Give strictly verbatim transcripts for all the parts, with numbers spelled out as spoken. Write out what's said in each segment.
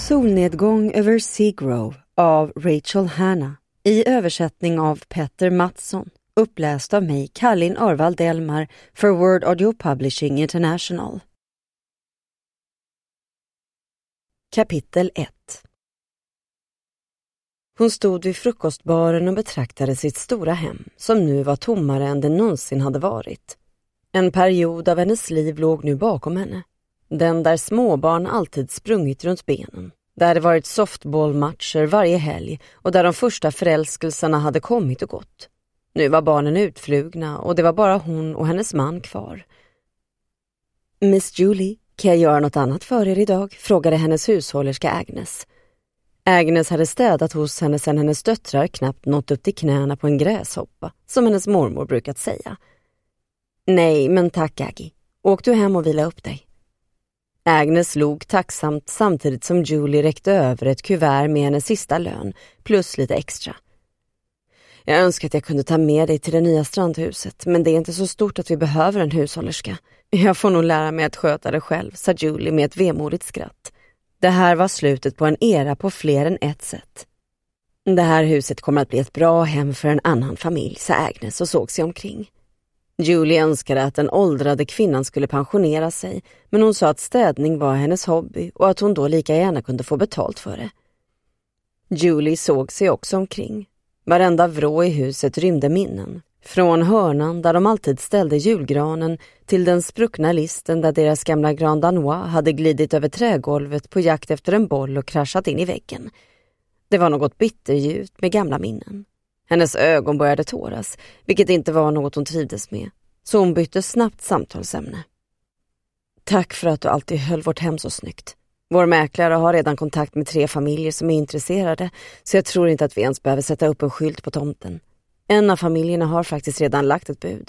Solnedgång över Seagrove av Rachel Hanna i översättning av Petter Mattsson, uppläst av mig, Kallin Örvald Delmar, för Word Audio Publishing International. Kapitel ett. Hon stod vid frukostbaren och betraktade sitt stora hem, som nu var tommare än det någonsin hade varit. En period av hennes liv låg nu bakom henne. Den där småbarn alltid sprungit runt benen. Där det varit softballmatcher varje helg och där de första förälskelserna hade kommit och gått. Nu var barnen utflugna och det var bara hon och hennes man kvar. Miss Julie, kan jag göra något annat för er idag? Frågade hennes hushållerska Agnes. Agnes hade städat hos henne sedan hennes döttrar knappt nått upp till knäna på en gräshoppa, som hennes mormor brukat säga. Nej, men tack Aggie. Åk du hem och vila upp dig. Agnes log tacksamt samtidigt som Julie räckte över ett kuvert med hennes sista lön, plus lite extra. Jag önskar att jag kunde ta med dig till det nya strandhuset, men det är inte så stort att vi behöver en hushållerska. Jag får nog lära mig att sköta det själv, sa Julie med ett vemodigt skratt. Det här var slutet på en era på fler än ett sätt. Det här huset kommer att bli ett bra hem för en annan familj, sa Agnes och såg sig omkring. Julie önskade att den åldrade kvinnan skulle pensionera sig, men hon sa att städning var hennes hobby och att hon då lika gärna kunde få betalt för det. Julie såg sig också omkring. Varenda vrå i huset rymde minnen. Från hörnan där de alltid ställde julgranen till den spruckna listen där deras gamla Grand Danois hade glidit över trägolvet på jakt efter en boll och kraschat in i väggen. Det var något bitterljuvt med gamla minnen. Hennes ögon började tåras, vilket inte var något hon trivdes med. Så hon bytte snabbt samtalsämne. Tack för att du alltid höll vårt hem så snyggt. Vår mäklare har redan kontakt med tre familjer som är intresserade, så jag tror inte att vi ens behöver sätta upp en skylt på tomten. En av familjerna har faktiskt redan lagt ett bud.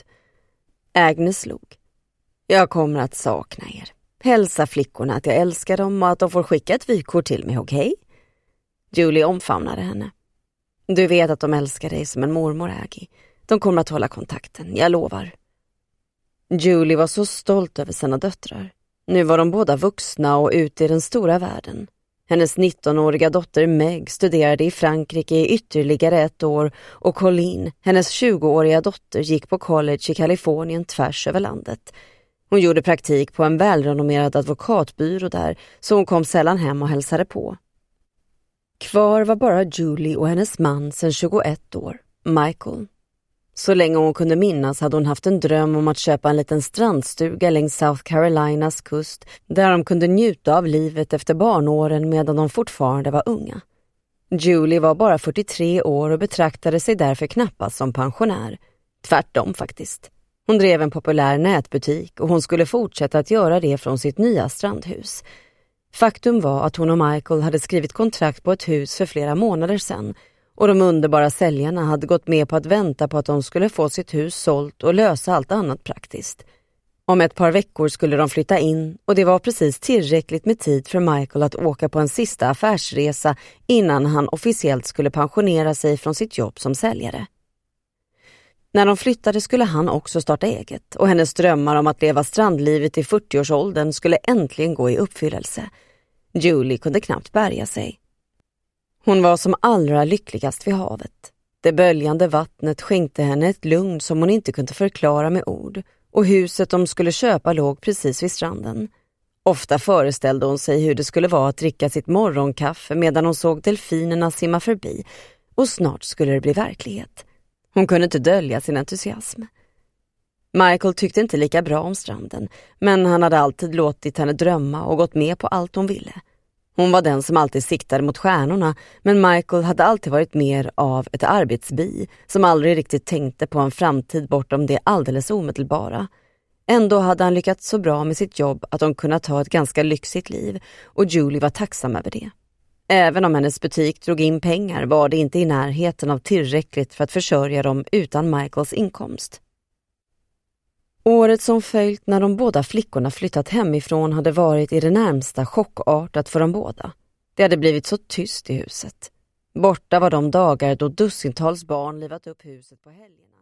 Agnes slog. Jag kommer att sakna er. Hälsa flickorna att jag älskar dem och att de får skicka ett vykort till mig, okej? Okay? Julie omfamnade henne. Du vet att de älskar dig som en mormor, Aggie. De kommer att hålla kontakten, jag lovar. Julie var så stolt över sina döttrar. Nu var de båda vuxna och ute i den stora världen. Hennes nittonåriga dotter Meg studerade i Frankrike i ytterligare ett år och Colleen, hennes tjugoåriga dotter, gick på college i Kalifornien tvärs över landet. Hon gjorde praktik på en välrenommerad advokatbyrå där, så hon kom sällan hem och hälsade på. Kvar var bara Julie och hennes man sedan tjugoett år, Michael. Så länge hon kunde minnas hade hon haft en dröm om att köpa en liten strandstuga längs South Carolinas kust där de kunde njuta av livet efter barnåren medan de fortfarande var unga. Julie var bara fyrtiotre år och betraktade sig därför knappast som pensionär. Tvärtom faktiskt. Hon drev en populär nätbutik och hon skulle fortsätta att göra det från sitt nya strandhus. Faktum var att hon och Michael hade skrivit kontrakt på ett hus för flera månader sedan och de underbara säljarna hade gått med på att vänta på att de skulle få sitt hus sålt och lösa allt annat praktiskt. Om ett par veckor skulle de flytta in och det var precis tillräckligt med tid för Michael att åka på en sista affärsresa innan han officiellt skulle pensionera sig från sitt jobb som säljare. När de flyttade skulle han också starta eget och hennes drömmar om att leva strandlivet i fyrtioårsåldern skulle äntligen gå i uppfyllelse. Julie kunde knappt bärga sig. Hon var som allra lyckligast vid havet. Det böljande vattnet skänkte henne ett lugn som hon inte kunde förklara med ord och huset de skulle köpa låg precis vid stranden. Ofta föreställde hon sig hur det skulle vara att dricka sitt morgonkaffe medan hon såg delfinerna simma förbi och snart skulle det bli verklighet. Hon kunde inte dölja sin entusiasm. Michael tyckte inte lika bra om stranden, men han hade alltid låtit henne drömma och gått med på allt hon ville. Hon var den som alltid siktade mot stjärnorna, men Michael hade alltid varit mer av ett arbetsbi som aldrig riktigt tänkte på en framtid bortom det alldeles omedelbara. Ändå hade han lyckats så bra med sitt jobb att de kunde ta ett ganska lyxigt liv och Julie var tacksam över det. Även om hennes butik drog in pengar var det inte i närheten av tillräckligt för att försörja dem utan Michaels inkomst. Året som följt när de båda flickorna flyttat hemifrån hade varit i det närmsta chockartat för dem båda. Det hade blivit så tyst i huset. Borta var de dagar då dussintals barn livat upp huset på helgerna.